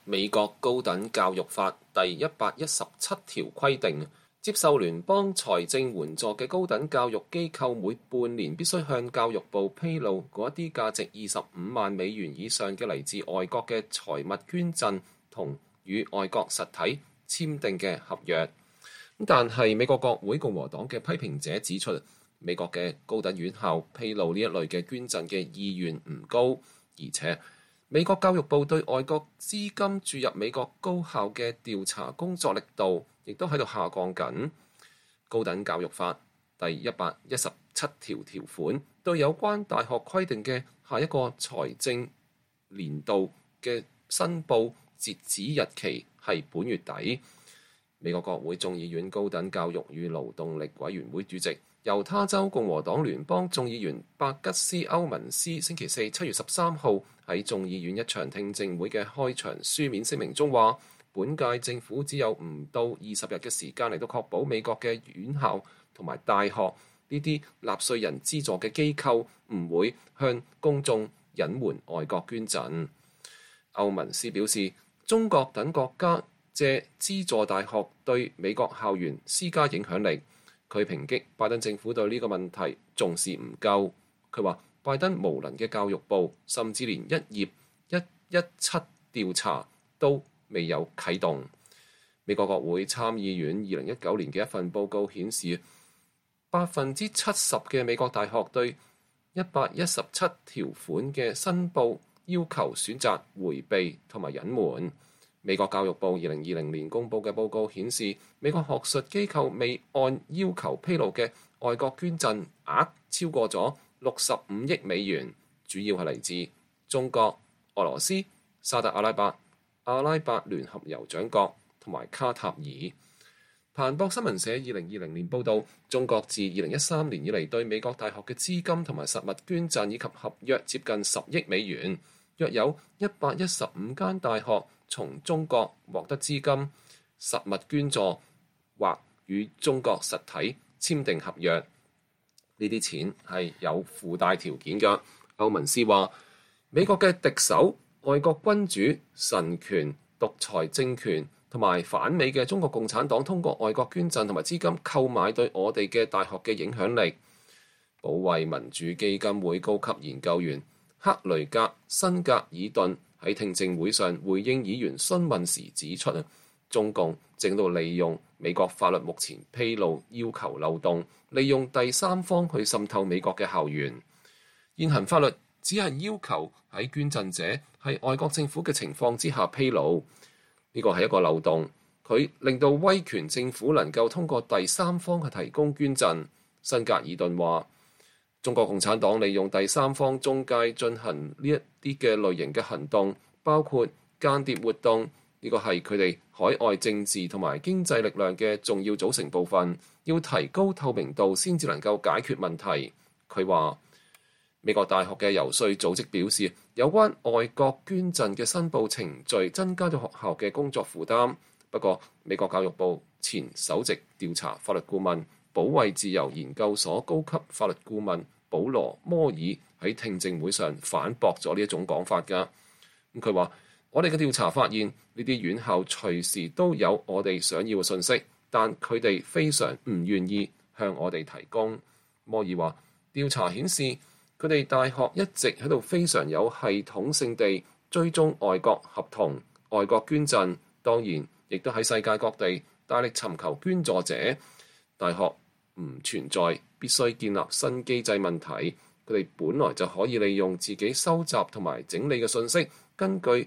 美國高等教育法第117條規定，接受聯邦財政援助嘅高等教育機構每半年必須向教育部披露嗰一啲價值25萬美元以上嘅嚟自外國嘅財物捐贈同與外國實體簽訂嘅合約。但係美國國會共和黨嘅批評者指出，美國嘅高等院校披露呢一類嘅捐贈嘅意願唔高，而且美國教育部對外國資金注入美國高校嘅調查工作力度亦都喺度下降緊。高等教育法第117條條款對有關大學規定嘅下一個財政年度嘅申報截止日期係本月底。美國國會眾議院高等教育與勞動力委員會主席，猶他州共和黨聯邦眾議員伯吉斯·歐文斯星期四7月13號喺眾議院一場聽證會嘅開場書面聲明中話，本屆政府只有唔到20日嘅時間嚟到確保美國嘅院校同埋大學呢啲納稅人資助嘅機構唔會向公眾隱瞞外國捐贈。歐文斯表示，中國等國家借資助大學對美國校園施加影響力。佢抨擊拜登政府對呢個問題重視唔夠。佢話拜登無能嘅教育部甚至連一頁117調查都未有啟動。美國國會參議院2019年嘅一份報告顯示，70%嘅美國大學對117條款嘅申報要求選擇迴避同埋隱瞞。美國教育部2020年公佈嘅報告顯示，美國學術機構未按要求披露嘅外國捐贈額超過咗65億美元，主要係嚟自中國、俄羅斯、沙特阿拉伯、阿拉伯聯合酋長國同埋卡塔爾。彭博新聞社2020年報導，中國自2013年以嚟對美國大學嘅資金同埋實物捐贈以及合約接近10億美元，約有115間大學從中國獲得資金、實物捐助或與中國實體簽訂合約。呢啲錢係有附帶條件嘅。歐文斯話，美國嘅敵手、外國君主、神權、獨裁政權同埋反美嘅中國共產黨通過外國捐贈同埋資金購買對我哋嘅大學嘅影響力。保衛民主基金會高級研究員克雷格·辛格爾頓喺聽證會上回應議員詢問時指出，中共正到利用美國法律目前披露要求漏洞，利用第三方去滲透美國嘅校園。現行法律只係要求喺捐贈者係外國政府嘅情況之下披露，呢個係一個漏洞，佢令到威權政府能夠通過第三方去提供捐贈。辛格爾頓話，中國共產黨利用第三方中介進行呢一啲嘅類型嘅行動，包括間諜活動，呢個係佢哋海外政治同埋經濟力量嘅重要組成部分，要提高透明度先至能夠解決問題。佢話，美國大學嘅游說組織表示，有關外國捐贈嘅申報程序增加咗學校嘅工作負擔。不過，美國教育部前首席調查法律顧問、保衛自由研究所高級法律顧問保羅摩爾喺聽證會上反駁咗呢一種講法㗎。佢話：我哋嘅調查發現，呢啲院校隨時都有我哋想要嘅信息，但佢哋非常唔願意向我哋提供。摩爾話：調查顯示，佢哋大學一直喺度非常有系統性地追蹤外國合同、外國捐贈，當然亦都喺世界各地大力尋求捐助者。大學唔存在必須建立新機制問題，佢哋本來就可以利用自己收集同埋整理嘅信息，根據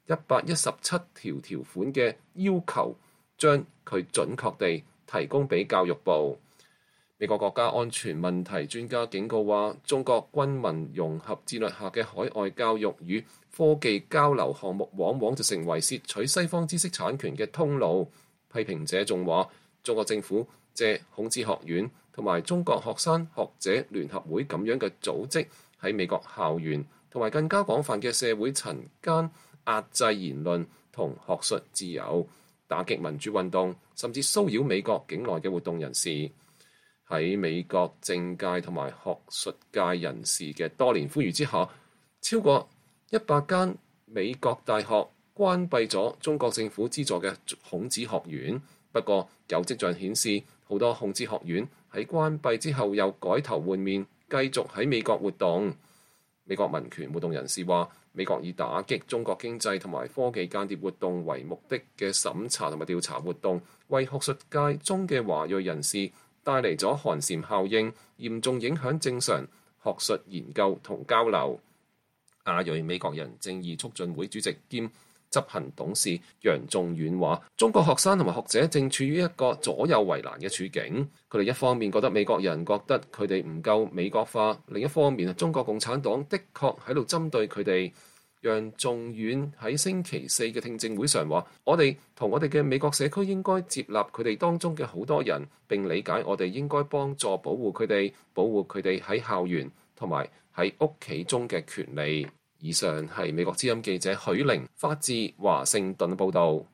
117條款嘅要求，將佢準確地提供俾教育部。美國國家安全問題專家警告話，中國軍民融合戰略下嘅海外教育與科技交流項目往往就成為竊取西方知識產權嘅通路。批評者仲話，中國政府借孔子學院同埋中國學生學者聯合會咁樣嘅組織，喺美國校園同埋更加廣泛嘅社會層間壓制言論同學術自由，打擊民主運動，甚至騷擾美國境內嘅活動人士。喺美國政界同埋學術界人士嘅多年呼籲之下，超過100間美國大學關閉咗中國政府資助嘅孔子學院。不過有跡象顯示，好多孔子學院喺關閉之後又改頭換面，繼續喺美國活動。美國民權活動人士話，美國以打擊中國經濟同埋科技間諜活動為目的嘅審查同埋調查活動，為學術界中嘅華裔人士帶嚟咗寒蟬效應，嚴重影響正常學術研究同交流。亞裔美國人正義促進會主席兼執行董事楊仲遠話，中國學生同埋學者正處於一個左右為難嘅處境。佢哋一方面覺得美國人覺得佢哋唔夠美國化，另一方面中國共產黨的確喺度針對佢哋。楊仲遠喺星期四嘅聽證會上話，我哋同我哋嘅美國社區應該接納佢哋當中嘅好多人，並理解我哋應該幫助保護佢哋，保護佢哋喺校園同埋喺屋企中嘅權利。以上係美國之音記者許玲發自華盛頓報導。